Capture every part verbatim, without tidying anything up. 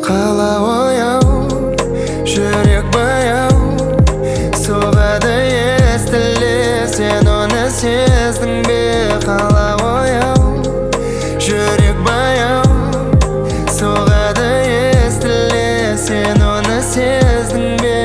Қала ояу, жүрек баяу, соғады естіле, сен оны сездің бе? Қала ояу, жүрек баяу, соғады естіле, сен оны сездің бе?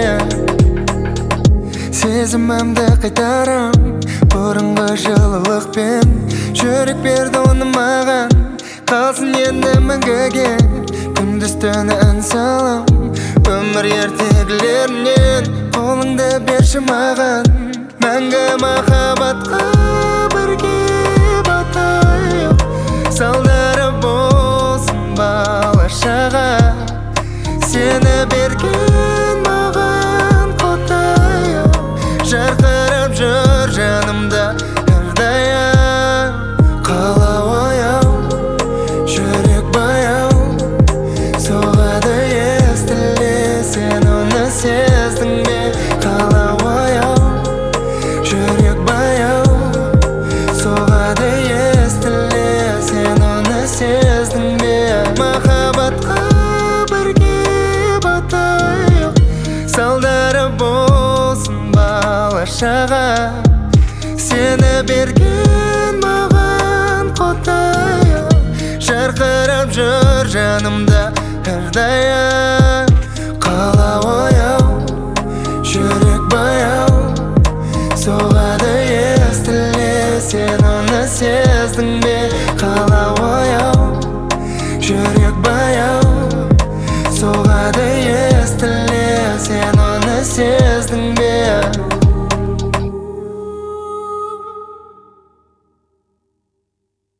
Сезімімді қайтарам бұрынғы жылылықпен, жүрек берді оны маған, қалсын енді мәңгіге. Күндіз түні ән салам, өмір ертегілерінен, қолыңды берші маған. Мәңгі махаббатқа бірге батайық, салдары болсын бала-шаға. Сені берген маған қотайық, жарқырап жүр жанымда әрдайым. Қала ояу, жүрек баяу, соғады естіле, сен оны сездің бе? Қала ояу, жүрек баяу, соғады естіле, сен оны сездің бе? Махаббатқа бірге батайық, салдары болсын бала-шаға. Сені берген маған қотайық, жарқырап жүр жанымда әрдайым. Қала ояу, жүрек баяу, соғады естіле, сен оны сездің бе? Қала ояу, жүрек баяу, соғады естіле, сен оны сездің бе?